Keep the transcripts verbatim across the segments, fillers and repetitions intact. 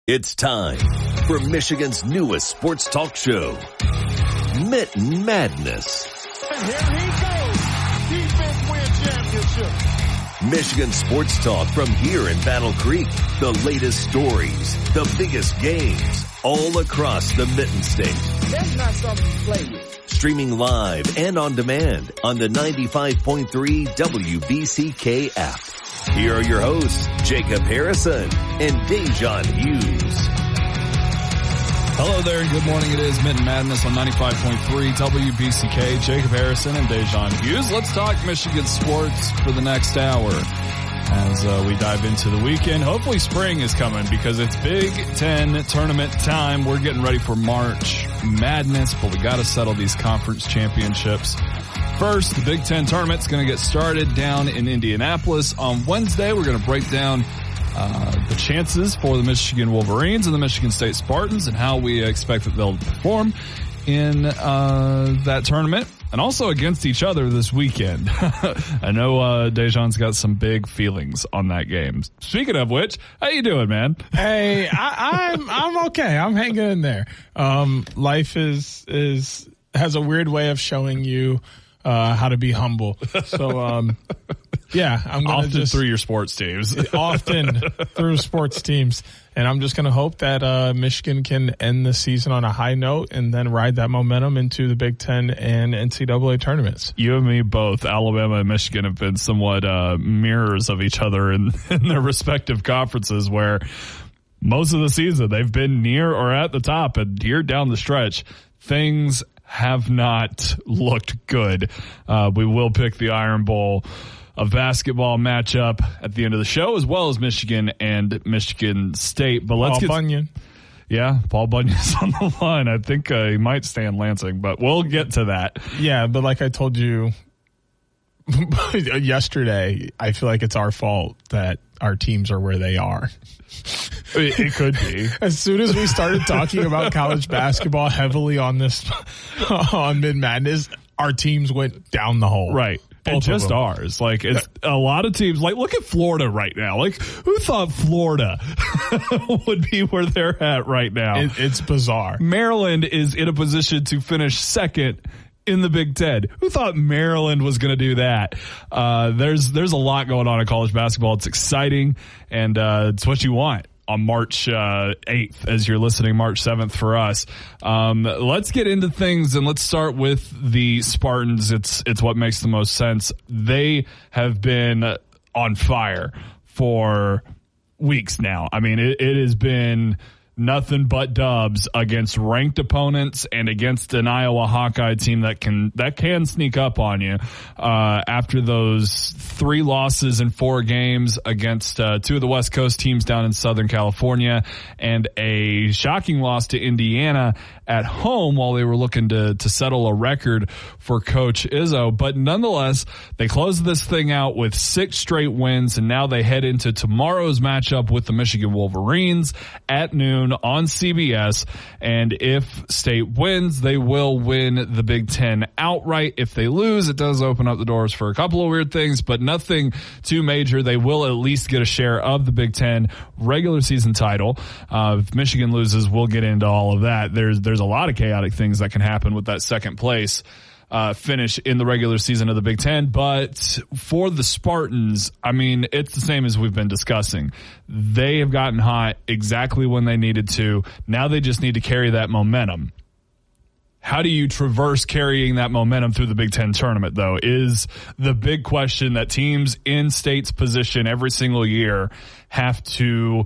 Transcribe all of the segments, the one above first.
It's time for Michigan's newest sports talk show, Mitten Madness. And here he goes, defense win championship. Michigan sports talk from here in Battle Creek. The latest stories, the biggest games, all across the Mitten State. That's not something to play with. Streaming live and on demand on the ninety-five point three W B C K app. Here are your hosts, Jacob Harrison and Dejan Hughes. Hello there and good morning. It is Mitten Madness on ninety-five point three W B C K. Jacob Harrison and Dejan Hughes. Let's talk Michigan sports for the next hour as uh, we dive into the weekend. Hopefully spring is coming because it's Big Ten tournament time. We're getting ready for March Madness, but we got to settle these conference championships. First, the Big Ten tournament's going to get started down in Indianapolis on Wednesday. We're going to break down uh, the chances for the Michigan Wolverines and the Michigan State Spartans and how we expect that they'll perform in uh, that tournament and also against each other this weekend. I know uh, Dejan's got some big feelings on that game. Speaking of which, how you doing, man? Hey, I, I'm I'm okay. I'm hanging in there. Um, life is is has a weird way of showing you Uh, how to be humble. So, um, yeah, I'm going to often just through your sports teams, often through sports teams. And I'm just going to hope that, uh, Michigan can end the season on a high note and then ride that momentum into the Big Ten and N C double A tournaments. You and me both, Alabama and Michigan have been somewhat, uh, mirrors of each other in, in their respective conferences where most of the season they've been near or at the top, and here down the stretch, things have not looked good. Uh, we will pick the Iron Bowl, a basketball matchup at the end of the show, as well as Michigan and Michigan State. But let's Paul get Bunyan. Yeah, Paul Bunyan's on the line. I think uh, he might stay in Lansing, but we'll get to that. Yeah, but like I told you yesterday, I feel like it's our fault that our teams are where they are. It, it could be. As soon as we started talking about college basketball heavily on this, on Mid Madness, our teams went down the hole. Right. Both and just of them. ours. Like, it's a lot of teams. Like, look at Florida right now. Like, who thought Florida would be where they're at right now? It, it's bizarre. Maryland is in a position to finish second in the Big Ten. Who thought Maryland was going to do that? Uh, there's, there's a lot going on in college basketball. It's exciting, and uh, it's what you want on March uh, eighth as you're listening, March seventh for us. Um, let's get into things, and let's start with the Spartans. It's, it's what makes the most sense. They have been on fire for weeks now. I mean, it, it has been nothing but dubs against ranked opponents and against an Iowa Hawkeye team that can that can sneak up on you. Uh, after those three losses in four games against uh, two of the West Coast teams down in Southern California and a shocking loss to Indiana at home while they were looking to to settle a record for Coach Izzo. But nonetheless, they closed this thing out with six straight wins, and now they head into tomorrow's matchup with the Michigan Wolverines at noon on C B S. And if State wins, they will win the Big Ten outright. If they lose, it does open up the doors for a couple of weird things, but nothing too major. They will at least get a share of the Big Ten regular season title. Uh, if Michigan loses, we'll get into all of that. There's, there's a lot of chaotic things that can happen with that second place Uh, finish in the regular season of the Big Ten. But for the Spartans, I mean, it's the same as we've been discussing. They have gotten hot exactly when they needed to. Now they just need to carry that momentum. How do you traverse carrying that momentum through the Big Ten tournament, though, is the big question that teams in State's position every single year have to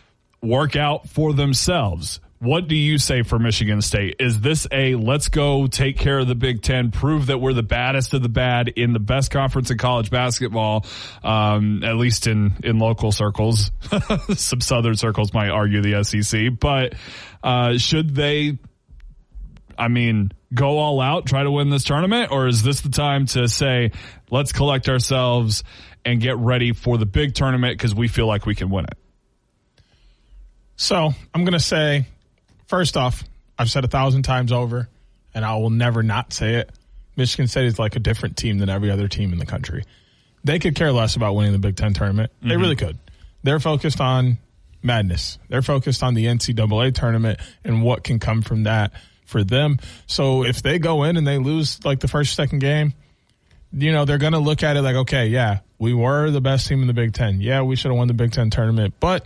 work out for themselves. What do you say for Michigan State? Is this a let's go take care of the Big Ten, prove that we're the baddest of the bad in the best conference in college basketball, um, at least in, in local circles? Some southern circles might argue the S E C, but uh, should they, I mean, go all out, try to win this tournament, or is this the time to say, let's collect ourselves and get ready for the big tournament because we feel like we can win it? So I'm going to say, first off, I've said a thousand times over, and I will never not say it. Michigan State is like a different team than every other team in the country. They could care less about winning the Big Ten tournament. They mm-hmm. really could. They're focused on madness. They're focused on the N C double A tournament and what can come from that for them. So if they go in and they lose like the first, second game, you know, they're going to look at it like, okay, yeah, we were the best team in the Big Ten. Yeah, we should have won the Big Ten tournament, but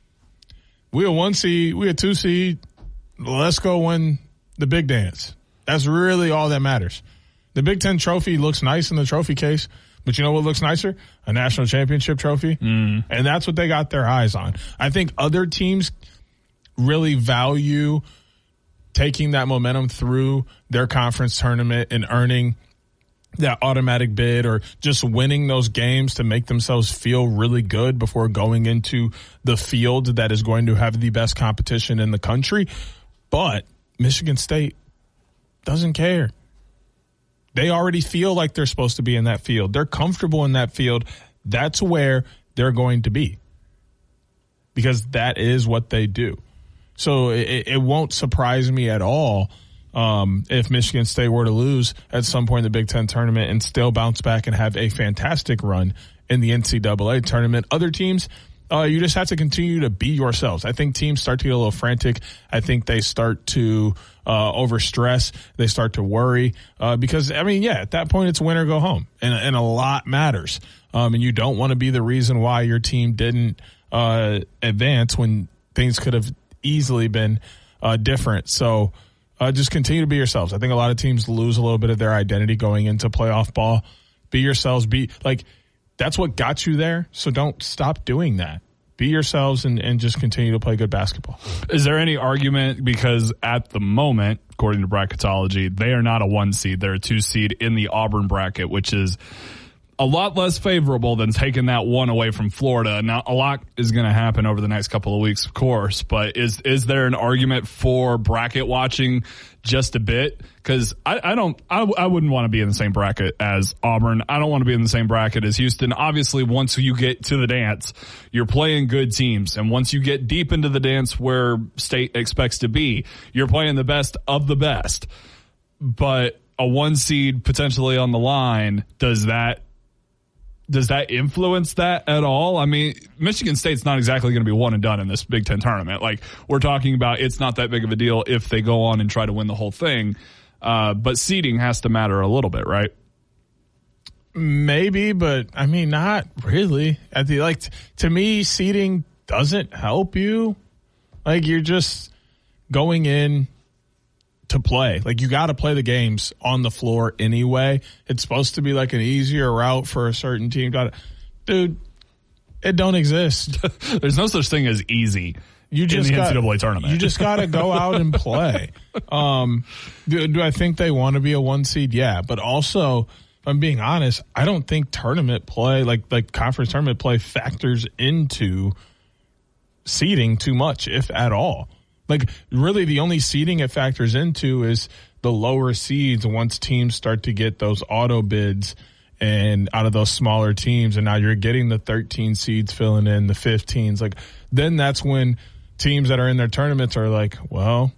we a one seed, we a two seed. Let's go win the big dance. That's really all that matters. The Big Ten trophy looks nice in the trophy case, but you know what looks nicer? A national championship trophy. Mm. And that's what they got their eyes on. I think other teams really value taking that momentum through their conference tournament and earning that automatic bid or just winning those games to make themselves feel really good before going into the field that is going to have the best competition in the country. But Michigan State doesn't care. They already feel like they're supposed to be in that field. They're comfortable in that field. That's where they're going to be because that is what they do. So it, it won't surprise me at all Um, if Michigan State were to lose at some point in the Big Ten tournament and still bounce back and have a fantastic run in the N C double A tournament. Other teams, uh, you just have to continue to be yourselves. I think teams start to get a little frantic. I think they start to uh, overstress. They start to worry uh, because, I mean, yeah, at that point it's win or go home, and, and a lot matters. Um, and you don't want to be the reason why your team didn't uh, advance when things could have easily been uh, different. So, Uh, just continue to be yourselves. I think a lot of teams lose a little bit of their identity going into playoff ball. Be yourselves. Be like, that's what got you there. So don't stop doing that. Be yourselves and, and just continue to play good basketball. Is there any argument because at the moment, according to bracketology, they are not a one seed. They're a two seed in the Auburn bracket, which is a lot less favorable than taking that one away from Florida. Now, a lot is going to happen over the next couple of weeks, of course, but is is there an argument for bracket watching just a bit? Because I, I don't, I, I wouldn't want to be in the same bracket as Auburn. I don't want to be in the same bracket as Houston. Obviously, once you get to the dance, you're playing good teams. And once you get deep into the dance where State expects to be, you're playing the best of the best. But a one seed potentially on the line, does that Does that influence that at all? I mean, Michigan State's not exactly going to be one and done in this Big Ten tournament. Like, we're talking about it's not that big of a deal if they go on and try to win the whole thing. Uh, but seeding has to matter a little bit, right? Maybe, but I mean, not really. I think, like, t- to me, seeding doesn't help you. Like, you're just going in to play. Like, you got to play the games on the floor anyway. It's supposed to be like an easier route for a certain team. Dude, it don't exist. There's no such thing as easy you just in the got, N C double A tournament. You just got to go out and play. Um, do, do I think they want to be a one seed? Yeah. But also, if I'm being honest, I don't think tournament play, like like conference tournament play, factors into seeding too much, if at all. Like, really, the only seeding it factors into is the lower seeds once teams start to get those auto bids and out of those smaller teams. And now you're getting the thirteen seeds filling in the fifteens. Like, then that's when teams that are in their tournaments are like, well,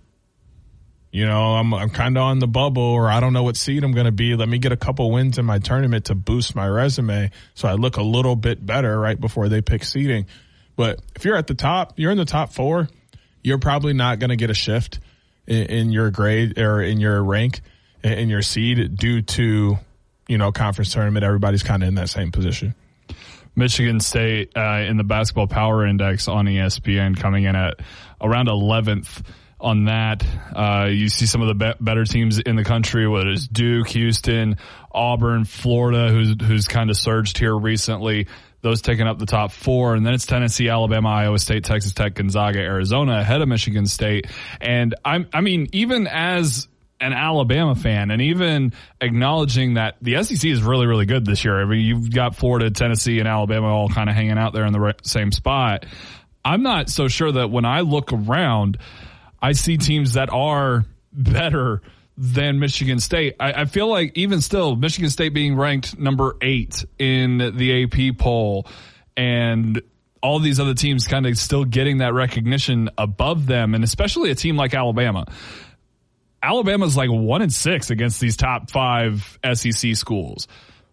you know, I'm, I'm kind of on the bubble, or I don't know what seed I'm going to be. Let me get a couple wins in my tournament to boost my resume so I look a little bit better right before they pick seeding. But if you're at the top, you're in the top four, you're probably not going to get a shift in, in your grade or in your rank, in your seed due to, you know, conference tournament. Everybody's kind of in that same position. Michigan State uh, in the Basketball Power Index on E S P N coming in at around eleventh on that. Uh, you see some of the be- better teams in the country, whether it's Duke, Houston, Auburn, Florida, who's, who's kind of surged here recently. Those taking up the top four. And then it's Tennessee, Alabama, Iowa State, Texas Tech, Gonzaga, Arizona ahead of Michigan State. And I'm, I mean, even as an Alabama fan and even acknowledging that the S E C is really, really good this year. I mean, you've got Florida, Tennessee, and Alabama all kind of hanging out there in the same spot. I'm not so sure that when I look around, I see teams that are better than Michigan State. I, I feel like even still, Michigan State being ranked number eight in the A P poll and all these other teams kind of still getting that recognition above them, and especially a team like Alabama. Alabama's like one and six against these top five S E C schools.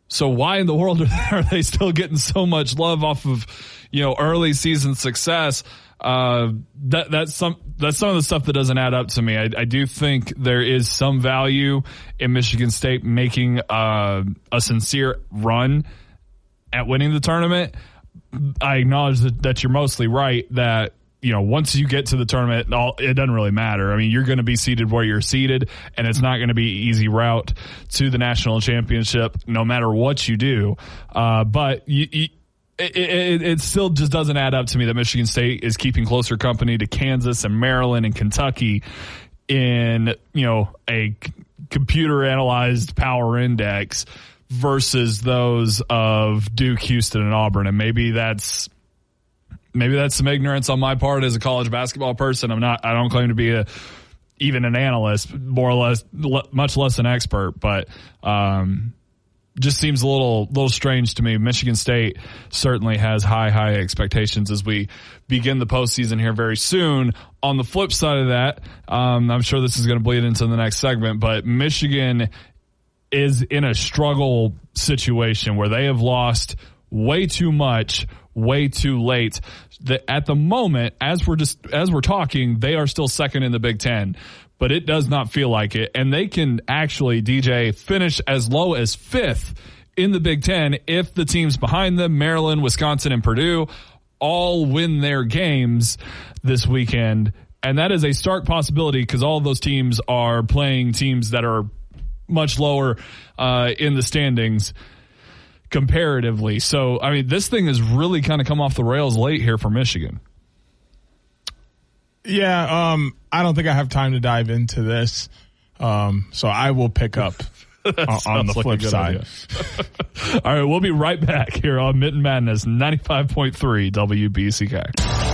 So why in the world are they still getting so much love off of, you know, early season success? Uh, that, that's some, that's some of the stuff that doesn't add up to me. I, I do think there is some value in Michigan State making, uh, a sincere run at winning the tournament. I acknowledge that, that you're mostly right that, you know, once you get to the tournament, all, it doesn't really matter. I mean, you're going to be seated where you're seated, and it's not going to be an easy route to the national championship no matter what you do. Uh, but you, you, it, it, it still just doesn't add up to me that Michigan State is keeping closer company to Kansas and Maryland and Kentucky in, you know, a c- computer analyzed power index versus those of Duke, Houston, and Auburn. And maybe that's, Maybe that's some ignorance on my part as a college basketball person. I'm not, I don't claim to be a, even an analyst, more or less, le, much less an expert, but, um, just seems a little, little strange to me. Michigan State certainly has high, high expectations as we begin the postseason here very soon. On the flip side of that, um, I'm sure this is going to bleed into the next segment, but Michigan is in a struggle situation where they have lost way too much, way too late. The, at the moment, as we're just as we're talking, they are still second in the Big Ten, but it does not feel like it. And they can actually, D J, finish as low as fifth in the Big Ten if the teams behind them, Maryland, Wisconsin, and Purdue, all win their games this weekend. And that is a stark possibility because all of those teams are playing teams that are much lower uh, in the standings comparatively. So, I mean, this thing has really kind of come off the rails late here for Michigan. Yeah, um, I don't think I have time to dive into this. Um, so I will pick up on, on the like flip side. All right, we'll be right back here on Mitten Madness ninety-five point three W B C K.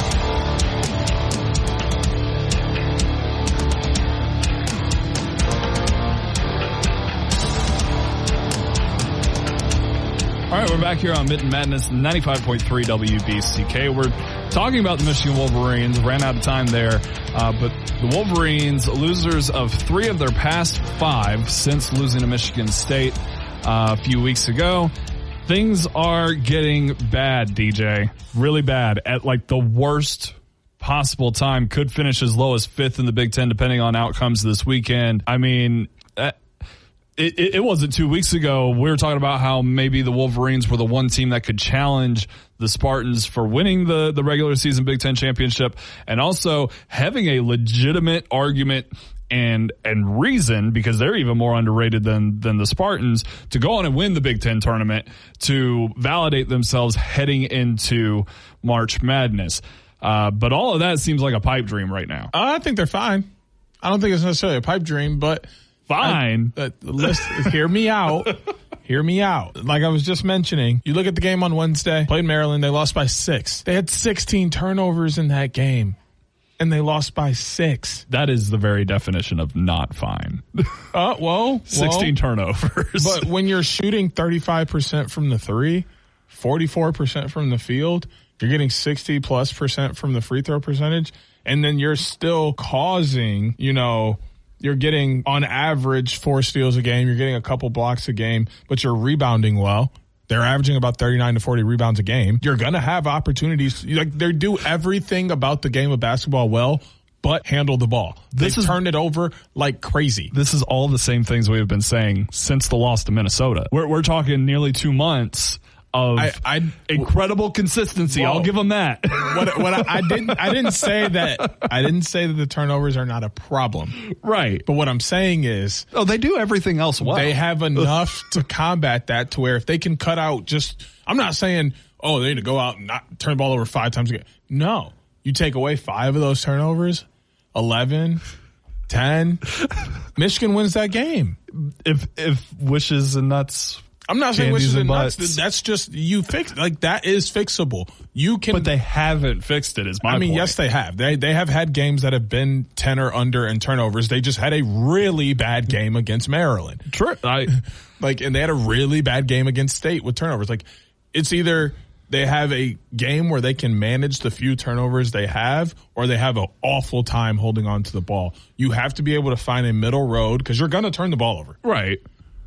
All right, we're back here on Mitten Madness ninety-five point three W B C K. We're talking about the Michigan Wolverines. Ran out of time there, uh, but the Wolverines, losers of three of their past five since losing to Michigan State uh, a few weeks ago. Things are getting bad, D J. Really bad at like the worst possible time. Could finish as low as fifth in the Big Ten depending on outcomes this weekend. I mean, uh, It, it, it wasn't two weeks ago. We were talking about how maybe the Wolverines were the one team that could challenge the Spartans for winning the, the regular season Big Ten championship and also having a legitimate argument and, and reason, because they're even more underrated than, than the Spartans, to go on and win the Big Ten tournament to validate themselves heading into March Madness. Uh, but all of that seems like a pipe dream right now. I think they're fine. I don't think it's necessarily a pipe dream, but Fine. I, uh, listen, hear me out. Hear me out. Like I was just mentioning, you look at the game on Wednesday, played Maryland, they lost by six. They had sixteen turnovers in that game, and they lost by six. That is the very definition of not fine. Uh, whoa. sixteen whoa. turnovers. But when you're shooting thirty-five percent from the three, forty-four percent from the field, you're getting sixty plus percent from the free throw percentage, and then you're still causing, you know, you're getting, on average, four steals a game. You're getting a couple blocks a game, but you're rebounding well. They're averaging about thirty-nine to forty rebounds a game. You're going to have opportunities. Like, they do everything about the game of basketball well, but handle the ball. They've turned it over like crazy. This is all the same things we have been saying since the loss to Minnesota. We're, we're talking nearly two months of I, I, incredible consistency. Whoa. I'll give them that. What, what I, I didn't, I didn't say that. I didn't say that the turnovers are not a problem. Right. But what I'm saying is, oh, they do everything else well. They have enough to combat that to where if they can cut out just, I'm not saying, oh, they need to go out and not turn the ball over five times a game. No, you take away five of those turnovers, eleven, ten, Michigan wins that game. If if wishes and nuts. I'm not saying wishes and nuts. Butts. That's just, you fix, like, that is fixable. You can. But they haven't fixed it, is my I mean, point. yes, they have. They they have had games that have been ten or under in turnovers. They just had a really bad game against Maryland. True. I, like, and they had a really bad game against State with turnovers. Like, it's either they have a game where they can manage the few turnovers they have, or they have an awful time holding on to the ball. You have to be able to find a middle road because you're going to turn the ball over. Right.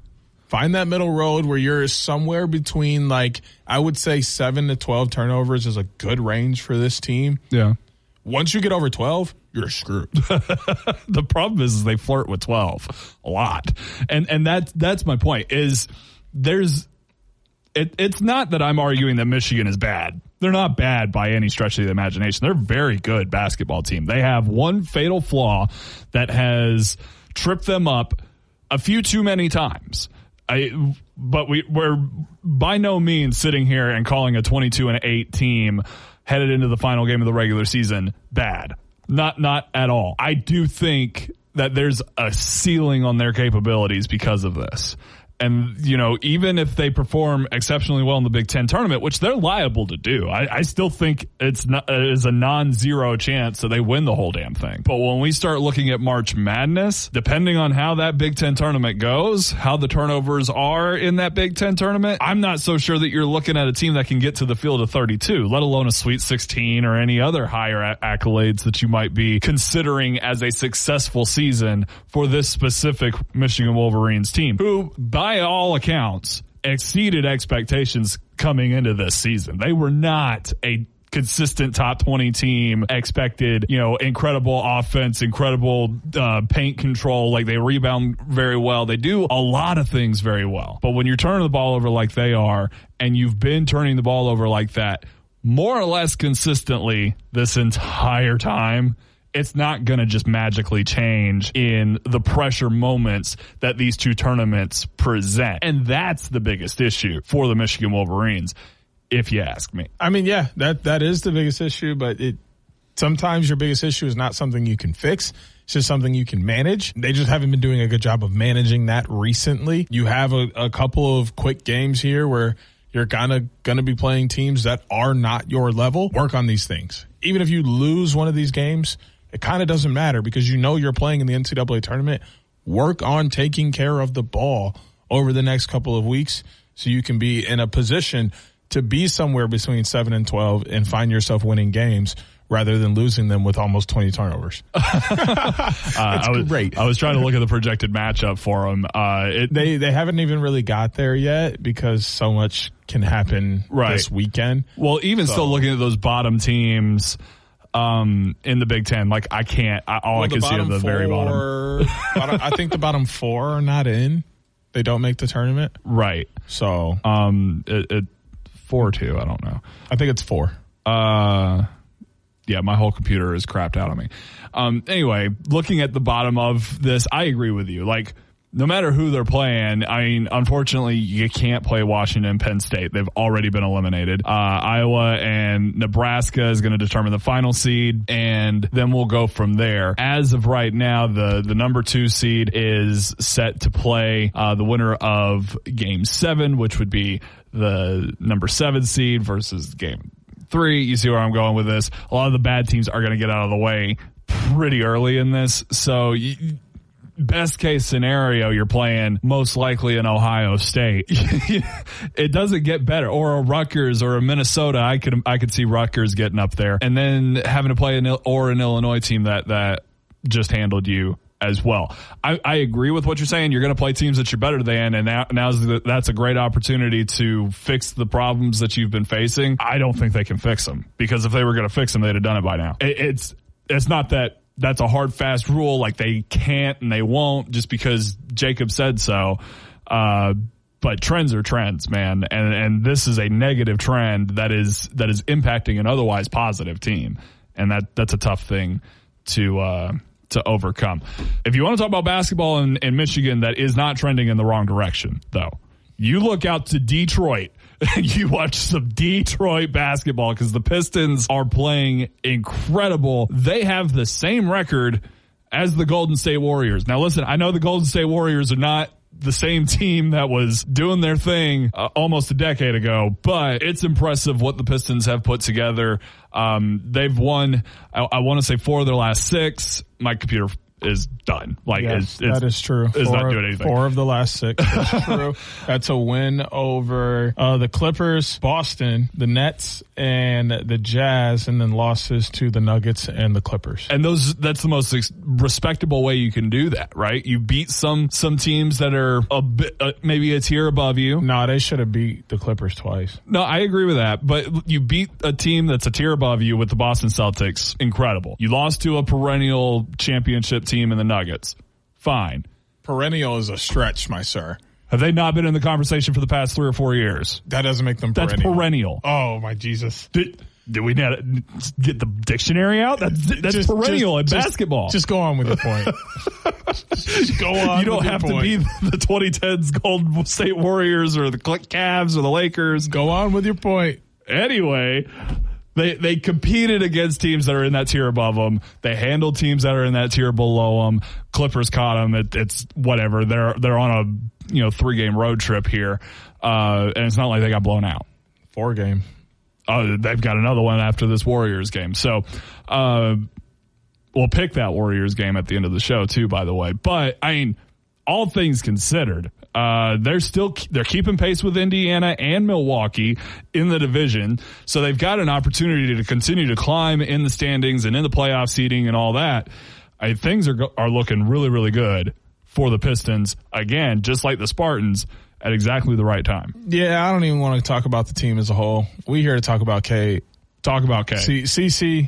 Find that middle road where you're somewhere between, like, I would say seven to twelve turnovers is a good range for this team. Yeah. Once you get over twelve, you're screwed. The problem is, is they flirt with twelve a lot. And and that, that's my point is there's it, it's not that I'm arguing that Michigan is bad. They're not bad by any stretch of the imagination. They're a very good basketball team. They have one fatal flaw that has tripped them up a few too many times. I, but we, we're by no means sitting here and calling a twenty-two and eight team headed into the final game of the regular season bad. Not, not at all. I do think that there's a ceiling on their capabilities because of this. And, you know, even if they perform exceptionally well in the Big Ten tournament, which they're liable to do, I, I still think it's not, it is a non-zero chance that they win the whole damn thing. But when we start looking at March Madness, depending on how that Big Ten tournament goes, how the turnovers are in that Big Ten tournament, I'm not so sure that you're looking at a team that can get to the field of thirty-two, let alone a Sweet sixteen or any other higher a- accolades that you might be considering as a successful season for this specific Michigan Wolverines team, who, by by all accounts, exceeded expectations coming into this season. They were not a consistent top twenty team, expected, you know, incredible offense, incredible uh, paint control. Like, they rebound very well. They do a lot of things very well. But when you're turning the ball over like they are, and you've been turning the ball over like that more or less consistently this entire time, it's not going to just magically change in the pressure moments that these two tournaments present. And that's the biggest issue for the Michigan Wolverines, if you ask me. I mean, yeah, that that is the biggest issue, but it sometimes your biggest issue is not something you can fix. It's just something you can manage. They just haven't been doing a good job of managing that recently. You have a, a couple of quick games here where you're kind of going to be playing teams that are not your level. Work on these things. Even if you lose one of these games, it kind of doesn't matter because you know you're playing in the N C double A tournament. Work on taking care of the ball over the next couple of weeks so you can be in a position to be somewhere between seven and twelve and find yourself winning games rather than losing them with almost twenty turnovers. That's uh, I was, great. I was trying to look at the projected matchup for them. Uh, it, they they haven't even really got there yet because so much can happen right. this weekend. Well, even so. still looking at those bottom teams um, in the Big Ten, like I can't, I, all well, I can see are the four, very bottom. bottom. I think the bottom four are not in. They don't make the tournament. Right. So, um, it, it four or two, I don't know. I think it's four. Uh, yeah, my whole computer is crapped out on me. Um, anyway, looking at the bottom of this, I agree with you. Like, no matter who they're playing, I mean, unfortunately, you can't play Washington, Penn State. They've already been eliminated. Uh, Iowa and Nebraska is going to determine the final seed, and then we'll go from there. As of right now, the, the number two seed is set to play uh, the winner of game seven, which would be the number seven seed versus game three. You see where I'm going with this? A lot of the bad teams are going to get out of the way pretty early in this. So you, best case scenario, you're playing most likely in Ohio State. It doesn't get better. Or a Rutgers or a Minnesota. I could I could see Rutgers getting up there, and then having to play an or an Illinois team that that just handled you as well. I, I agree with what you're saying. You're going to play teams that you're better than, and now now's the, that's a great opportunity to fix the problems that you've been facing. I don't think they can fix them, because if they were going to fix them, they'd have done it by now. It, it's it's not that that's a hard, fast rule, like they can't and they won't just because Jacob said so. Uh, but trends are trends, man. And, and this is a negative trend that is, that is impacting an otherwise positive team. And that, that's a tough thing to, uh, to overcome. If you want to talk about basketball in, in Michigan that is not trending in the wrong direction, though, you look out to Detroit. You watch some Detroit basketball because the Pistons are playing incredible. They have the same record as the Golden State Warriors. Now, listen, I know the Golden State Warriors are not the same team that was doing their thing uh, almost a decade ago, but it's impressive what the Pistons have put together. Um, they've won, I, I want to say four of their last six. My computer is done. Like yes, it's, it's, that is true. It's four, not doing anything. Four of the last six. That's true. That's a win over uh, the Clippers, Boston, the Nets, and the Jazz, and then losses to the Nuggets and the Clippers. And those that's the most ex- respectable way you can do that, right? You beat some some teams that are a bit uh, maybe a tier above you. No, they should have beat the Clippers twice. No, I agree with that. But you beat a team that's a tier above you with the Boston Celtics. Incredible. You lost to a perennial championship team in the Nuggets. Fine. Perennial is a stretch, my sir. Have they not been in the conversation for the past three or four years? That doesn't make them That's perennial. perennial. Oh, my Jesus. Did, did we not get the dictionary out? That's, that's Just- perennial just- in just- basketball. Just go on with your point. Just go on. You don't with your have to point. be the twenty tens Golden State Warriors or the Cavs or the Lakers. Go on with your point. Anyway, they they competed against teams that are in that tier above them. They handled teams that are in that tier below them. Clippers caught them. It, it's whatever. They're they're on a you know three game road trip here, uh, and it's not like they got blown out. Four game. Uh, they've got another one after this Warriors game. So uh, we'll pick that Warriors game at the end of the show too, by the way. But I mean, all things considered, uh, they're still they're keeping pace with Indiana and Milwaukee in the division. So they've got an opportunity to continue to climb in the standings and in the playoff seeding and all that. I, things are go- are looking really, really good for the Pistons. Again, just like the Spartans, at exactly the right time. Yeah, I don't even want to talk about the team as a whole. We here to talk about K. Talk about K. C- CC,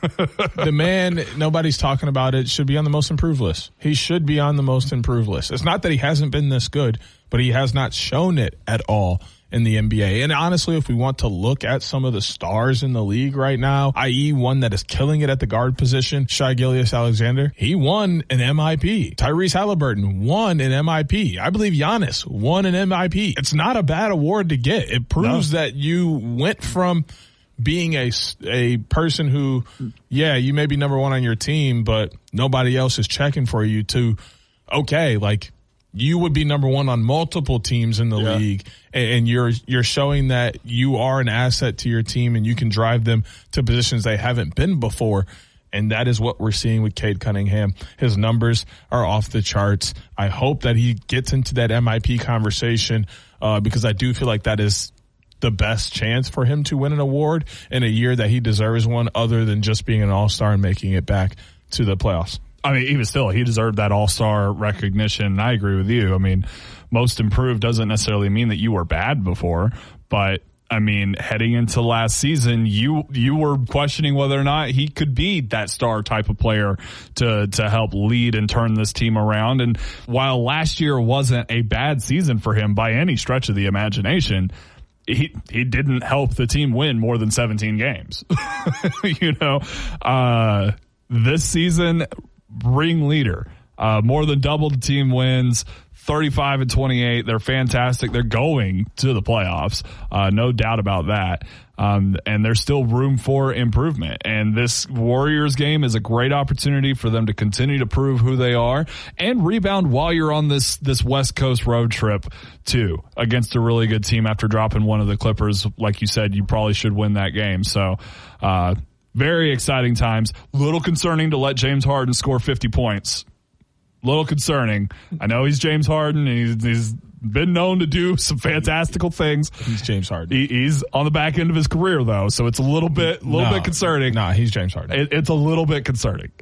the man, nobody's talking about it, should be on the most improved list. He should be on the most improved list. It's not that he hasn't been this good, but he has not shown it at all in the N B A. And honestly, if we want to look at some of the stars in the league right now, that is one that is killing it at the guard position, Shai Gilgeous-Alexander, he won an M I P. Tyrese Halliburton won an M I P. I believe Giannis won an M I P. It's not a bad award to get. It proves no. that you went from being a, a person who, yeah, you may be number one on your team, but nobody else is checking for you to, okay, like, you would be number one on multiple teams in the yeah. league, and you're you're showing that you are an asset to your team and you can drive them to positions they haven't been before. And that is what we're seeing with Cade Cunningham. His numbers are off the charts. I hope that he gets into that M I P conversation uh, because I do feel like that is the best chance for him to win an award in a year that he deserves one, other than just being an all-star and making it back to the playoffs. I mean, even still, he deserved that all-star recognition. I agree with you. I mean, most improved doesn't necessarily mean that you were bad before, but I mean, heading into last season, you you were questioning whether or not he could be that star type of player to to help lead and turn this team around. And while last year wasn't a bad season for him by any stretch of the imagination, he he didn't help the team win more than seventeen games. you know, uh, this season, ring leader, uh, more than double the team wins, thirty-five and twenty-eight. They're fantastic. They're going to the playoffs. Uh, no doubt about that. Um, and there's still room for improvement. And this Warriors game is a great opportunity for them to continue to prove who they are and rebound while you're on this, this West Coast road trip too, against a really good team after dropping one of the Clippers. Like you said, you probably should win that game. So, uh, very exciting times. Little concerning to let James Harden score fifty points. Little concerning. I know he's James Harden, and he's, he's been known to do some fantastical things. He's James Harden. He, he's on the back end of his career, though, so it's a little bit, little no, bit concerning. Nah, he's James Harden. It, it's a little bit concerning,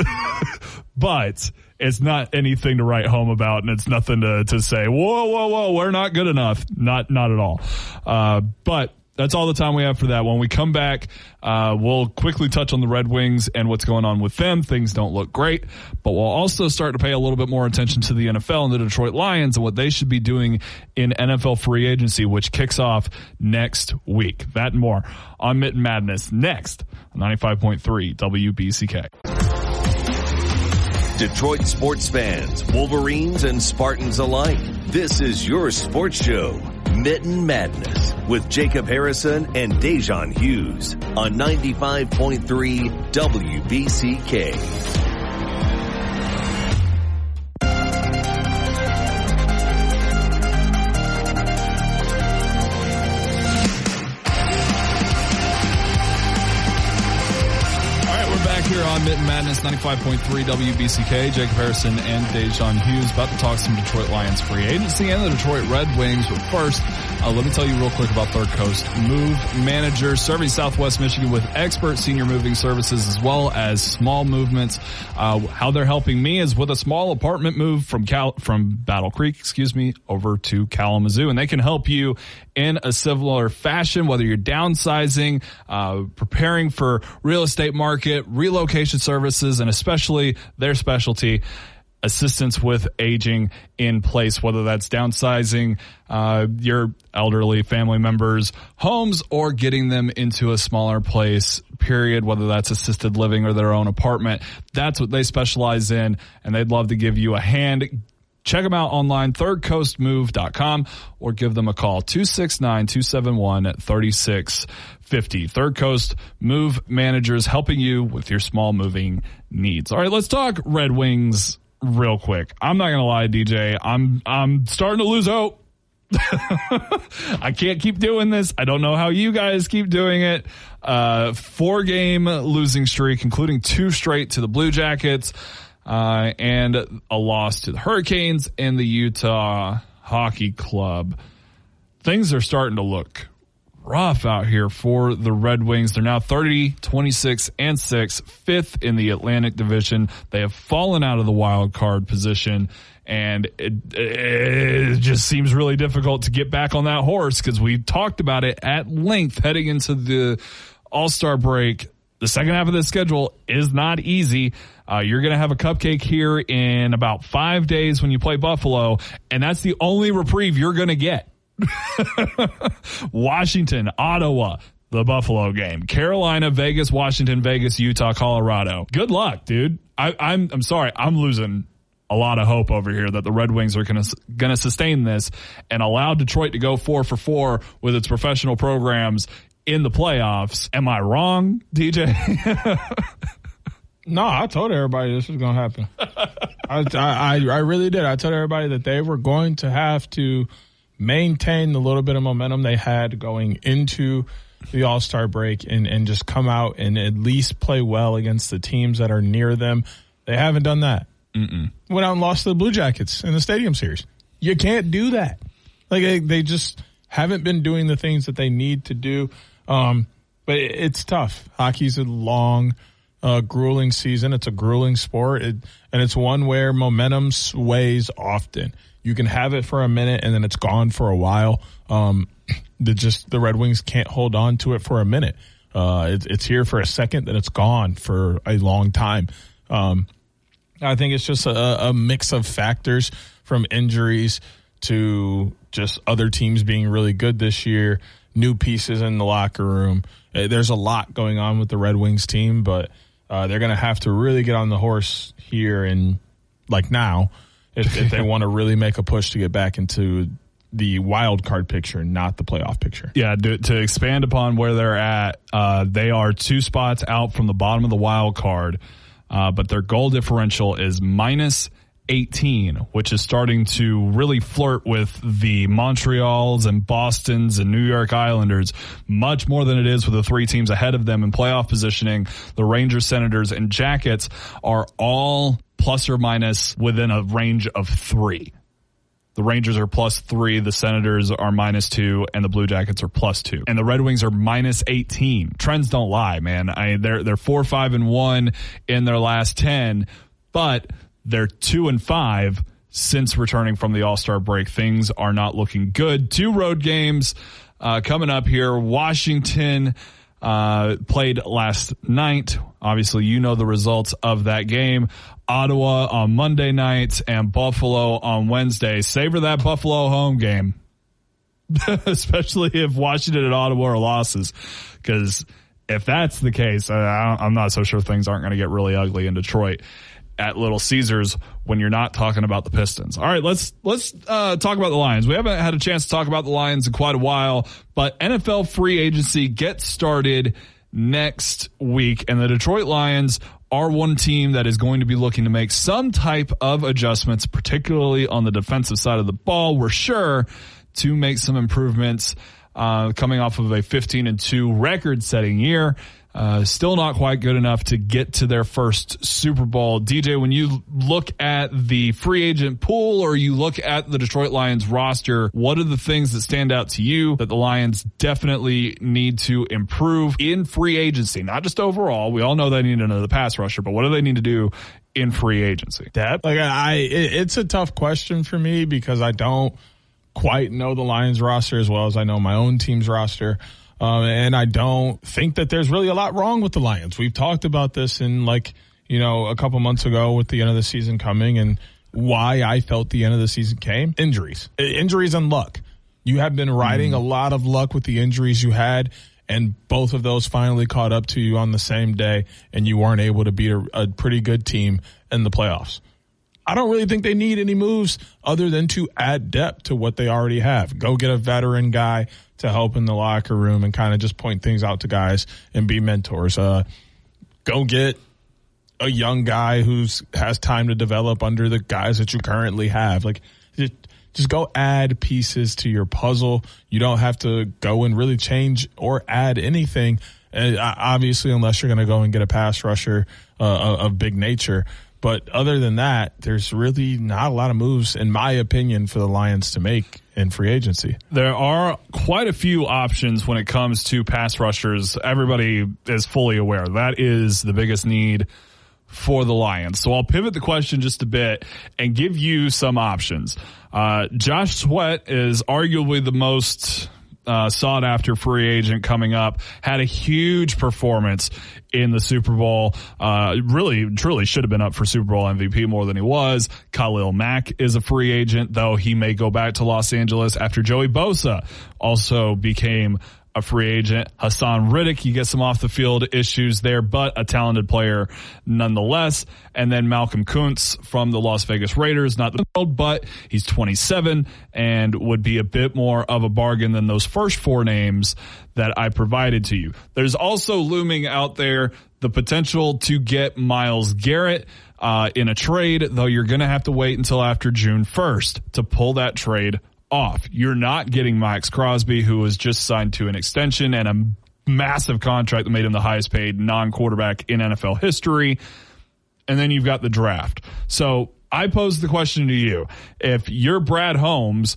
but it's not anything to write home about, and it's nothing to to say. Whoa, whoa, whoa, we're not good enough. Not, not at all. Uh, but. That's all the time we have for that. When we come back, uh, we'll quickly touch on the Red Wings and what's going on with them. Things don't look great, but we'll also start to pay a little bit more attention to the N F L and the Detroit Lions and what they should be doing in N F L free agency, which kicks off next week. That and more on Mitten Madness next on ninety-five point three W B C K. Detroit sports fans, Wolverines and Spartans alike. This is your sports show, Mitten Madness, with Jacob Harrison and Dejan Hughes on ninety-five point three W B C K. on Mitten Madness, ninety-five point three W B C K. Jacob Harrison and Dejan Hughes about to talk some Detroit Lions free agency and the Detroit Red Wings. But first, uh, let me tell you real quick about Third Coast Move Manager, serving Southwest Michigan with expert senior moving services as well as small movements. Uh, how they're helping me is with a small apartment move from Cal, from Battle Creek, excuse me, over to Kalamazoo. And they can help you in a similar fashion, whether you're downsizing, uh, preparing for real estate market, relocation services, and especially their specialty, assistance with aging in place, whether that's downsizing uh, your elderly family members' homes or getting them into a smaller place, period, whether that's assisted living or their own apartment. That's what they specialize in, and they'd love to give you a hand. Check them out online, third coast move dot com, or give them a call, two six nine, two seven one, three six five zero. Third Coast Move Managers, helping you with your small moving needs. All right, let's talk Red Wings real quick. I'm not going to lie, D J. I'm I'm starting to lose hope. I can't keep doing this. I don't know how you guys keep doing it. Uh, four-game losing streak, including two straight to the Blue Jackets. Uh, and a loss to the Hurricanes and the Utah Hockey Club. Things are starting to look rough out here for the Red Wings. They're now thirty, twenty-six, and six, fifth in the Atlantic Division. They have fallen out of the wild card position, and it, it just seems really difficult to get back on that horse because we talked about it at length heading into the All-Star break. The second half of this schedule is not easy. Uh, you're going to have a cupcake here in about five days when you play Buffalo, and that's the only reprieve you're going to get. Washington, Ottawa, the Buffalo game. Carolina, Vegas, Washington, Vegas, Utah, Colorado. Good luck, dude. I, I'm I'm sorry. I'm losing a lot of hope over here that the Red Wings are going to going to sustain this and allow Detroit to go four for four with its professional programs in the playoffs. Am I wrong, D J? No, I told everybody this was going to happen. I, I, I really did. I told everybody that they were going to have to maintain the little bit of momentum they had going into the All-Star break and, and just come out and at least play well against the teams that are near them. They haven't done that. Mm-mm. Went out and lost to the Blue Jackets in the Stadium Series. You can't do that. Like they, they just haven't been doing the things that they need to do. Um, but it, it's tough. Hockey's a long, uh, grueling season. It's a grueling sport. It, and it's one where momentum sways often. You can have it for a minute and then it's gone for a while. Um, the just, the Red Wings can't hold on to it for a minute. Uh, it, it's here for a second, then it's gone for a long time. Um, I think it's just a, a mix of factors from injuries to just other teams being really good this year, new pieces in the locker room. There's a lot going on with the Red Wings team, but uh, they're going to have to really get on the horse here and like now if, if they want to really make a push to get back into the wild card picture, not the playoff picture. Yeah, to, to expand upon where they're at, uh, they are two spots out from the bottom of the wild card, uh, but their goal differential is minus eighteen, which is starting to really flirt with the Montreals and Bostons and New York Islanders much more than it is with the three teams ahead of them in playoff positioning. The Rangers, Senators, and Jackets are all plus or minus within a range of three. The Rangers are plus three, the Senators are minus two, and the Blue Jackets are plus two. And the Red Wings are minus eighteen. Trends don't lie, man. I they're they're four, five, and one in their last ten, but they're two and five since returning from the All-Star break. Things are not looking good. Two road games uh, coming up here. Washington uh, played last night. Obviously, you know the results of that game. Ottawa on Monday night and Buffalo on Wednesday. Savor that Buffalo home game, especially if Washington and Ottawa are losses, because if that's the case, I, I'm not so sure things aren't going to get really ugly in Detroit at Little Caesars when you're not talking about the Pistons. All right, let's let's uh, talk about the Lions. We haven't had a chance to talk about the Lions in quite a while, but N F L free agency gets started next week, and the Detroit Lions are one team that is going to be looking to make some type of adjustments, particularly on the defensive side of the ball. We're sure to make some improvements uh, coming off of a fifteen and two record-setting year. Uh, still not quite good enough to get to their first Super Bowl. D J, when you look at the free agent pool or you look at the Detroit Lions roster, what are the things that stand out to you that the Lions definitely need to improve in free agency? Not just overall. We all know they need another pass rusher, but what do they need to do in free agency? Depth? Like I, it, it's a tough question for me because I don't quite know the Lions roster as well as I know my own team's roster. Um, and I don't think that there's really a lot wrong with the Lions. We've talked about this in like, you know, a couple months ago with the end of the season coming and why I felt the end of the season came. Injuries. Injuries and luck. You have been riding mm. a lot of luck with the injuries you had, and both of those finally caught up to you on the same day, and you weren't able to beat a, a pretty good team in the playoffs. I don't really think they need any moves other than to add depth to what they already have. Go get a veteran guy to help in the locker room and kind of just point things out to guys and be mentors. Uh, go get a young guy who's has time to develop under the guys that you currently have. Like, just, just go add pieces to your puzzle. You don't have to go and really change or add anything. Uh, obviously, unless you're going to go and get a pass rusher uh, of big nature. But other than that, there's really not a lot of moves, in my opinion, for the Lions to make in free agency. There are quite a few options when it comes to pass rushers. Everybody is fully aware that is the biggest need for the Lions. So I'll pivot the question just a bit and give you some options. Uh, Josh Sweat is arguably the most Uh, sought after free agent coming up, had a huge performance in the Super Bowl. Uh, really, truly should have been up for Super Bowl M V P more than he was. Khalil Mack is a free agent, though he may go back to Los Angeles after Joey Bosa also became a free agent. Hassan Riddick, you get some off the field issues there, but a talented player nonetheless. And then Malcolm Kuntz from the Las Vegas Raiders, not the world, but he's twenty-seven and would be a bit more of a bargain than those first four names that I provided to you. There's also looming out there the potential to get Myles Garrett uh, in a trade, though you're going to have to wait until after June first to pull that trade off. You're not getting Max Crosby, who was just signed to an extension and a massive contract that made him the highest paid non-quarterback in N F L history. And then you've got the draft. So I pose the question to you. If you're Brad Holmes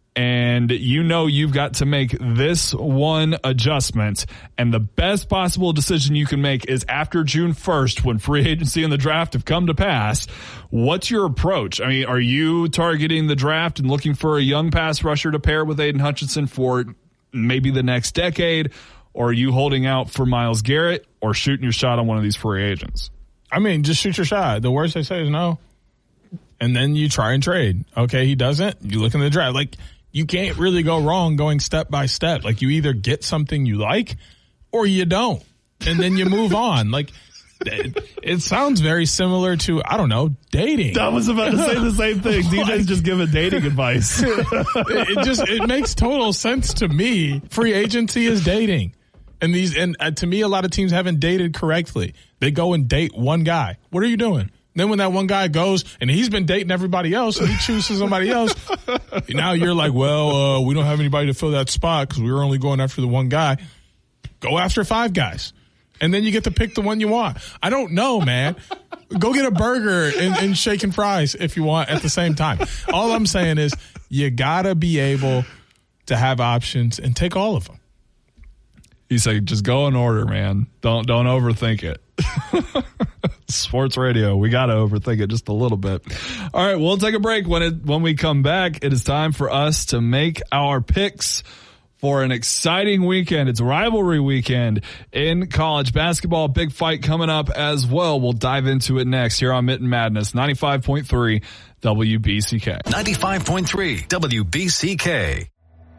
and you know you've got to make this one adjustment, and the best possible decision you can make is after June first when free agency and the draft have come to pass, what's your approach? I mean, are you targeting the draft and looking for a young pass rusher to pair with Aiden Hutchinson for maybe the next decade, or are you holding out for Myles Garrett or shooting your shot on one of these free agents? I mean, just shoot your shot. The worst they say is no. And then you try and trade. Okay, he doesn't. You look in the draft. Like, you can't really go wrong going step by step. Like, you either get something you like or you don't. And then you move on. Like, it, it sounds very similar to, I don't know, dating. I was about to say the same thing. D J's just giving dating advice. it, it just, it makes total sense to me. Free agency is dating. And these, and uh, to me, a lot of teams haven't dated correctly. They go and date one guy. What are you doing? Then when that one guy goes and he's been dating everybody else and he chooses somebody else, now you're like, well, uh, we don't have anybody to fill that spot because we were only going after the one guy. Go after five guys. And then you get to pick the one you want. I don't know, man. Go get a burger and, and shaking fries if you want at the same time. All I'm saying is you got to be able to have options and take all of them. He's like, just go in order, man. Don't don't overthink it. Sports radio, we got to overthink it just a little bit. All right, we'll take a break. When it when we come back, it is time for us to make our picks for an exciting weekend. It's rivalry weekend in college basketball. Big fight coming up as well. We'll dive into it next here on Mitten Madness, ninety-five point three W B C K. ninety-five point three W B C K.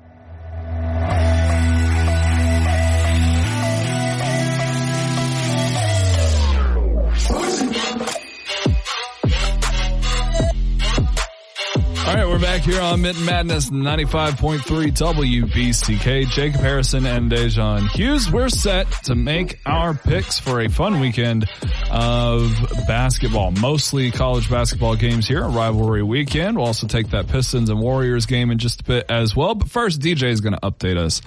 All right, we're back here on Mitten Madness, ninety-five point three W B C K. Jacob Harrison and Dejan Hughes. We're set to make our picks for a fun weekend of basketball. Mostly college basketball games here, a rivalry weekend. We'll also take that Pistons and Warriors game in just a bit as well. But first, D J is going to update us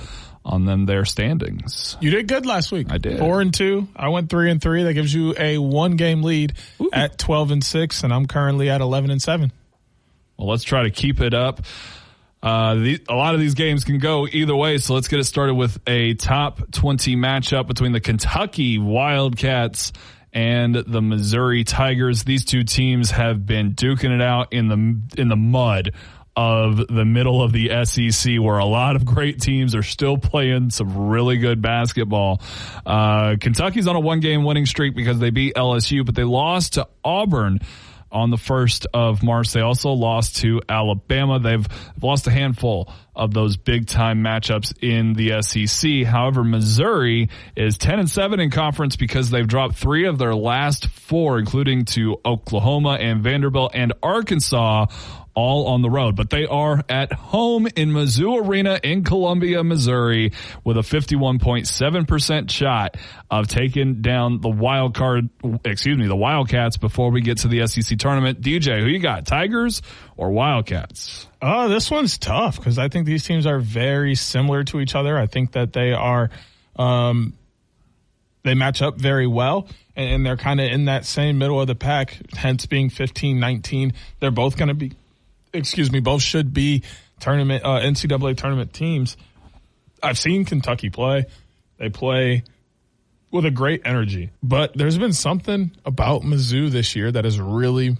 on them their standings. You did good last week. I did. Four and two. I went three and three. That gives you a one game lead Ooh. at twelve and six, and I'm currently at eleven and seven. Well, let's try to keep it up. Uh, the, a lot of these games can go either way, so let's get it started with a top twenty matchup between the Kentucky Wildcats and the Missouri Tigers. These two teams have been duking it out in the in the mud of the middle of the S E C, where a lot of great teams are still playing some really good basketball. Uh, Kentucky's on a one-game winning streak because they beat L S U, but they lost to Auburn on the first of March. They also lost to Alabama. They've lost a handful of those big-time matchups in the S E C. However, Missouri is ten and seven in conference because they've dropped three of their last four, including to Oklahoma and Vanderbilt and Arkansas, all on the road. But they are at home in Mizzou Arena in Columbia, Missouri, with a fifty-one point seven percent shot of taking down the wild card, excuse me, the Wildcats before we get to the S E C tournament. D J, who you got, Tigers or Wildcats? Oh, this one's tough because I think these teams are very similar to each other. I think that they are, um, they match up very well, and they're kind of in that same middle of the pack, hence being fifteen nineteen. They're both going to be, excuse me, both should be tournament, uh, N C double A tournament teams. I've seen Kentucky play. They play with a great energy, but there's been something about Mizzou this year that has really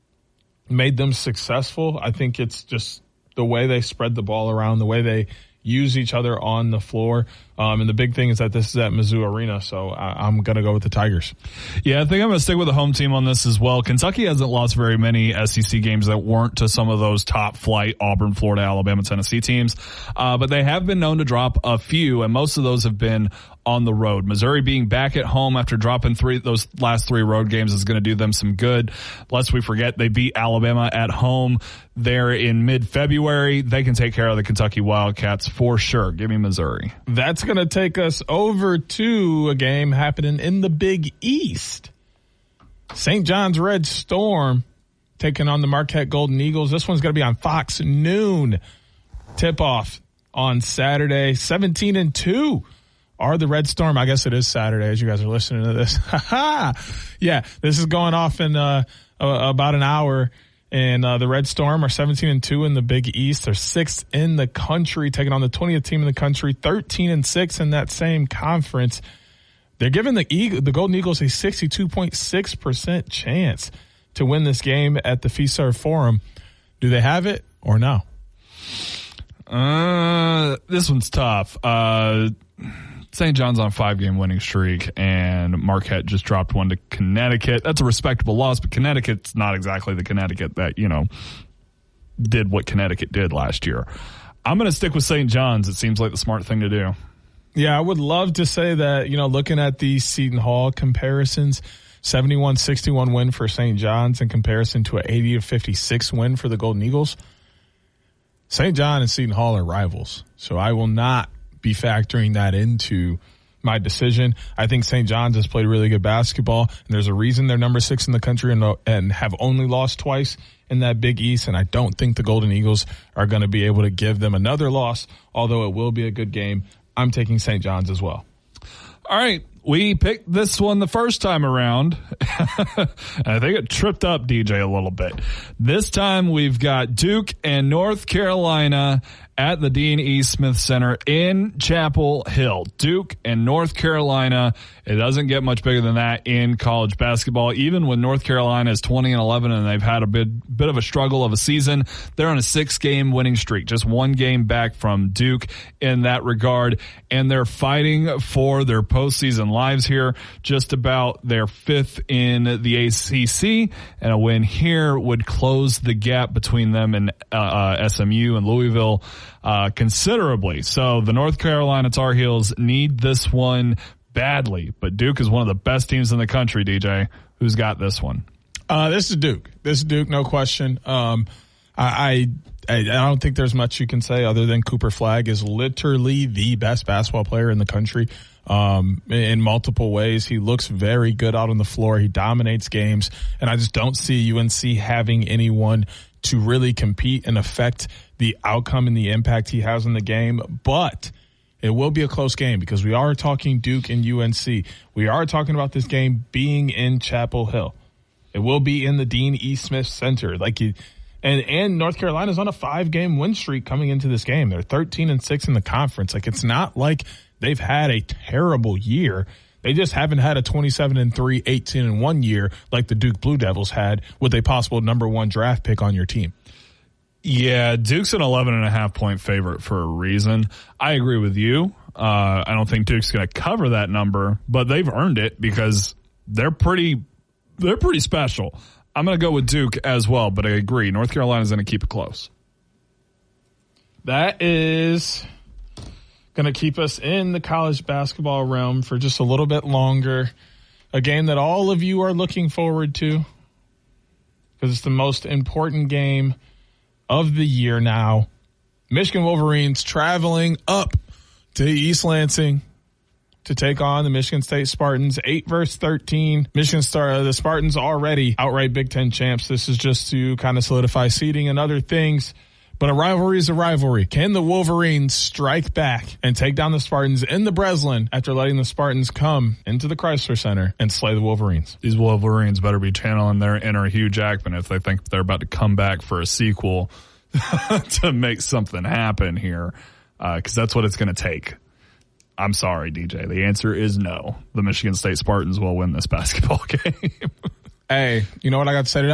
made them successful. I think it's just the way they spread the ball around, the way they use each other on the floor. Um, and the big thing is that this is at Mizzou Arena, so I, I'm going to go with the Tigers. Yeah, I think I'm going to stick with the home team on this as well. Kentucky hasn't lost very many S E C games that weren't to some of those top flight Auburn, Florida, Alabama, Tennessee teams. Uh, but they have been known to drop a few, and most of those have been on the road. Missouri being back at home after dropping three, those last three road games is going to do them some good. Lest we forget, they beat Alabama at home there in mid-February. They can take care of the Kentucky Wildcats for sure. Give me Missouri. That's going to take us over to a game happening in the Big East. Saint John's Red Storm taking on the Marquette Golden Eagles. This one's going to be on Fox noon. Tip-off on Saturday. seventeen and two are the Red Storm. I guess it is Saturday as you guys are listening to this. Yeah, this is going off in uh, about an hour. And uh, the Red Storm are seventeen and two in the Big East. They're sixth in the country, taking on the twentieth team in the country, thirteen and six in that same conference. They're giving the Eagle, the Golden Eagles a sixty-two point six percent chance to win this game at the Fiserv Forum. Do they have it or no? Uh, this one's tough. Uh, Saint John's on a five-game winning streak, and Marquette just dropped one to Connecticut. That's a respectable loss, but Connecticut's not exactly the Connecticut that, you know, did what Connecticut did last year. I'm going to stick with Saint John's. It seems like the smart thing to do. Yeah, I would love to say that, you know, looking at the Seton Hall comparisons, seventy-one sixty-one win for Saint John's in comparison to an eighty to fifty-six win for the Golden Eagles. Saint John and Seton Hall are rivals, so I will not be factoring that into my decision. I think Saint John's has played really good basketball, and there's a reason they're number six in the country and, and have only lost twice in that Big East, and I don't think the Golden Eagles are going to be able to give them another loss, although it will be a good game. I'm taking Saint John's as well. All right. We picked this one the first time around. I think it tripped up D J a little bit. This time we've got Duke and North Carolina at the Dean E. Smith Center in Chapel Hill. Duke and North Carolina. It doesn't get much bigger than that in college basketball. Even when North Carolina is twenty and eleven and they've had a bit, bit of a struggle of a season, they're on a six-game winning streak, just one game back from Duke in that regard. And they're fighting for their postseason lives here, just about their fifth in the A C C. And a win here would close the gap between them and uh, uh, S M U and Louisville uh, considerably. So the North Carolina Tar Heels need this one badly, but Duke is one of the best teams in the country. D J, who's got this one? Uh, this is Duke. This is Duke, no question. Um, I, I, I don't think there's much you can say other than Cooper Flagg is literally the best basketball player in the country. Um, in multiple ways. He looks very good out on the floor. He dominates games, and I just don't see U N C having anyone to really compete and affect the outcome and the impact he has in the game. But It will be a close game because we are talking Duke and U N C. We are talking about this game being in Chapel Hill. It will be in the Dean E. Smith Center. Like you, and and North Carolina's on a five-game win streak coming into this game. They're thirteen and six in the conference. Like it's not like they've had a terrible year. They just haven't had a twenty-seven and three, eighteen and one year like the Duke Blue Devils had with a possible number one draft pick on your team. Yeah, Duke's an eleven and a half point favorite for a reason. I agree with you. Uh, I don't think Duke's going to cover that number, but they've earned it because they're pretty, they're pretty special. I'm going to go with Duke as well, but I agree. North Carolina's going to keep it close. That is going to keep us in the college basketball realm for just a little bit longer. A game that all of you are looking forward to because it's the most important game of the year now. Michigan Wolverines traveling up to East Lansing to take on the Michigan State Spartans. eight versus thirteen. Michigan Star, uh, the Spartans already outright Big Ten champs. This is just to kind of solidify seeding and other things. But a rivalry is a rivalry. Can the Wolverines strike back and take down the Spartans in the Breslin after letting the Spartans come into the Chrysler Center and slay the Wolverines? These Wolverines better be channeling their inner Hugh Jackman if they think they're about to come back for a sequel to make something happen here, because uh, that's what it's going to take. I'm sorry, D J. The answer is no. The Michigan State Spartans will win this basketball game. Hey, you know what I got to say to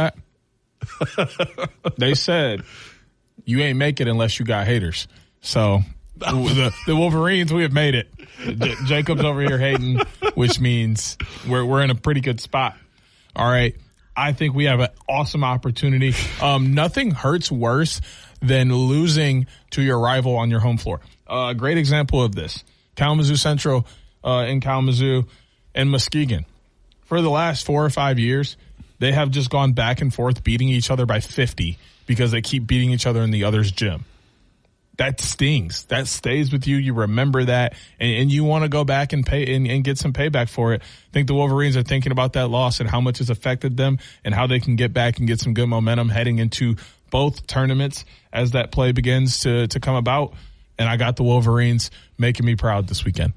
that? They said you ain't make it unless you got haters. So the, the Wolverines, we have made it. J- Jacob's over here hating, which means we're we're in a pretty good spot. All right. I think we have an awesome opportunity. Um, nothing hurts worse than losing to your rival on your home floor. A uh, great example of this, Kalamazoo Central uh, in Kalamazoo and Muskegon. For the last four or five years, they have just gone back and forth beating each other by fifty because they keep beating each other in the other's gym. That stings. That stays with you. You remember that, and, and you want to go back and pay and, and get some payback for it. I think the Wolverines are thinking about that loss and how much it's affected them and how they can get back and get some good momentum heading into both tournaments as that play begins to, to come about. And I got the Wolverines making me proud this weekend.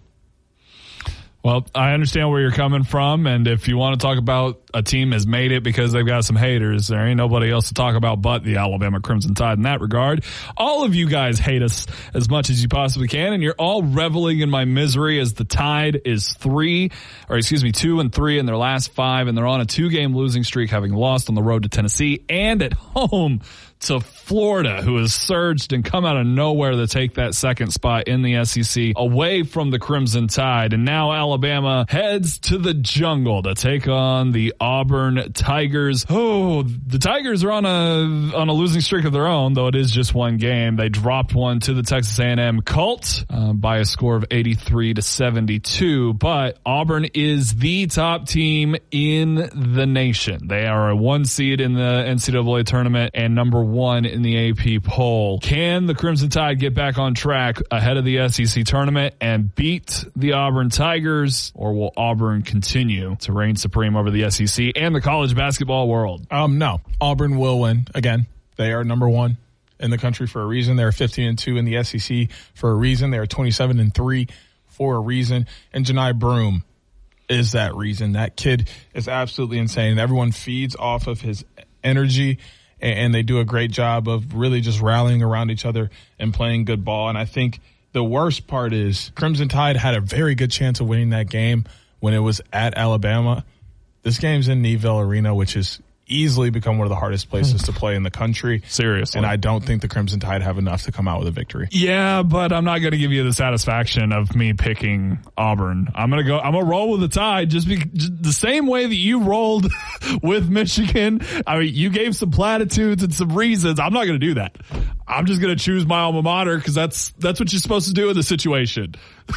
Well, I understand where you're coming from, and if you want to talk about a team has made it because they've got some haters, there ain't nobody else to talk about but the Alabama Crimson Tide in that regard. All of you guys hate us as much as you possibly can, and you're all reveling in my misery as the Tide is three, or excuse me, two and three in their last five, and they're on a two-game losing streak, having lost on the road to Tennessee and at home to Florida, who has surged and come out of nowhere to take that second spot in the S E C away from the Crimson Tide. And now Alabama heads to the jungle to take on the Auburn Tigers. Oh, the Tigers are on a on a losing streak of their own, though it is just one game. They dropped one to the Texas A and M Colt uh, by a score of eighty-three to seventy-two. But Auburn is the top team in the nation. They are a one seed in the N C double A tournament and number one in the A P poll. Can the Crimson Tide get back on track ahead of the S E C tournament and beat the Auburn Tigers, or will Auburn continue to reign supreme over the S E C and the college basketball world? Um, no, Auburn will win again. They are number one in the country for a reason. They're fifteen and two in the S E C for a reason. They are twenty-seven and three for a reason. And Janai Broome is that reason. That kid is absolutely insane. Everyone feeds off of his energy, and they do a great job of really just rallying around each other and playing good ball. And I think the worst part is Crimson Tide had a very good chance of winning that game when it was at Alabama. This game's in Neville Arena, which has easily become one of the hardest places to play in the country. Seriously. And I don't think the Crimson Tide have enough to come out with a victory. Yeah, but I'm not going to give you the satisfaction of me picking Auburn. I'm going to go, I'm going to roll with the Tide just, be, just the same way that you rolled with Michigan. I mean, you gave some platitudes and some reasons. I'm not going to do that. I'm just going to choose my alma mater because that's, that's what you're supposed to do in the situation.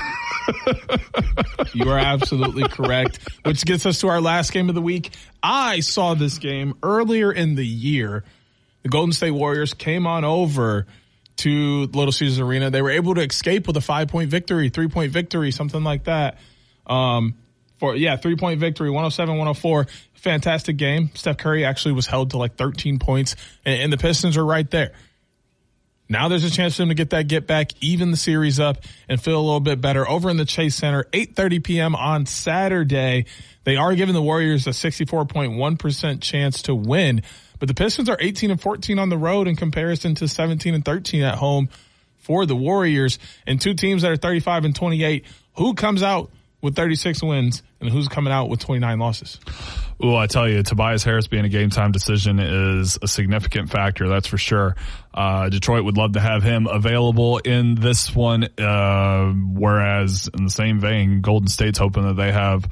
You are absolutely correct, which gets us to our last game of the week. I saw this game earlier in the year. The Golden State Warriors came on over to Little Caesars Arena. They were able to escape with a five-point victory, three-point victory, something like that. Um, for yeah, three-point victory, one oh seven one oh four. Fantastic game. Steph Curry actually was held to like thirteen points, and, and the Pistons are right there. Now there's a chance for them to get that get back, even the series up, and feel a little bit better. Over in the Chase Center, eight thirty p.m. on Saturday. They are giving the Warriors a sixty-four point one percent chance to win, but the Pistons are eighteen and fourteen on the road in comparison to seventeen and thirteen at home for the Warriors, and two teams that are thirty-five and twenty-eight. Who comes out with thirty-six wins and who's coming out with twenty-nine losses? Well, I tell you, Tobias Harris being a game-time decision is a significant factor, that's for sure. Uh, Detroit would love to have him available in this one, uh, whereas in the same vein, Golden State's hoping that they have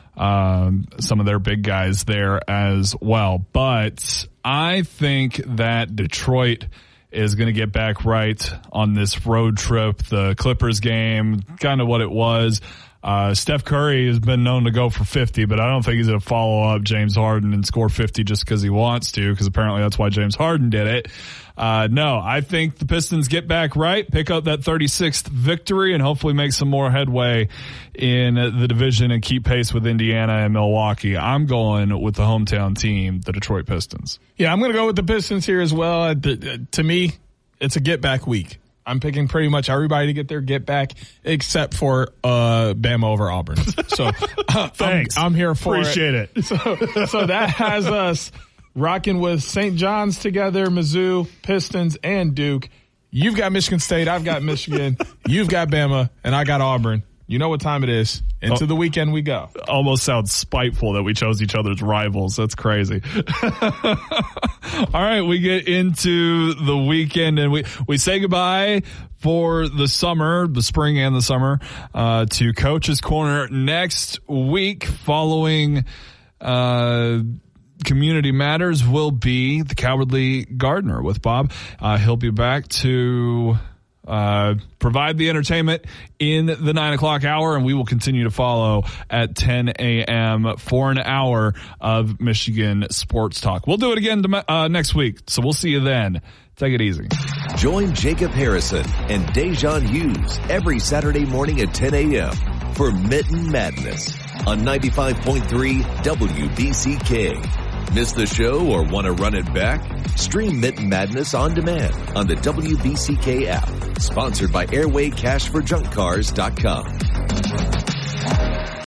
um, some of their big guys there as well. But I think that Detroit is going to get back right on this road trip. The Clippers game, kind of what it was. Uh, Steph Curry has been known to go for fifty, but I don't think he's going to follow up James Harden and score fifty just because he wants to, because apparently that's why James Harden did it. Uh, no, I think the Pistons get back right, pick up that thirty-sixth victory, and hopefully make some more headway in the division and keep pace with Indiana and Milwaukee. I'm going with the hometown team, the Detroit Pistons. Yeah, I'm going to go with the Pistons here as well. To me, it's a get back week. I'm picking pretty much everybody to get their get back except for uh Bama over Auburn. So uh, thanks. I'm, I'm here for Appreciate it. it. So, so that has us rocking with Saint John's together, Mizzou, Pistons, and Duke. You've got Michigan State, I've got Michigan, you've got Bama, and I got Auburn. You know what time it is. Into oh, the weekend we go. Almost sounds spiteful that we chose each other's rivals. That's crazy. All right, we get into the weekend and we, we say goodbye for the summer, the spring and the summer, uh, to Coach's Corner next week. Following uh Community Matters will be the Cowardly Gardener with Bob. Uh, he'll be back to uh provide the entertainment in the nine o'clock hour, and we will continue to follow at ten a.m. for an hour of Michigan sports talk. We'll do it again to, uh, next week, so we'll see you then. Take it easy. Join Jacob Harrison and Dejan Hughes every Saturday morning at ten a.m. for Mitten Madness on ninety-five point three W B C K. Miss the show or want to run it back? Stream Mitten Madness on demand on the W B C K app. Sponsored by Airway Cash for Junk Cars dot com.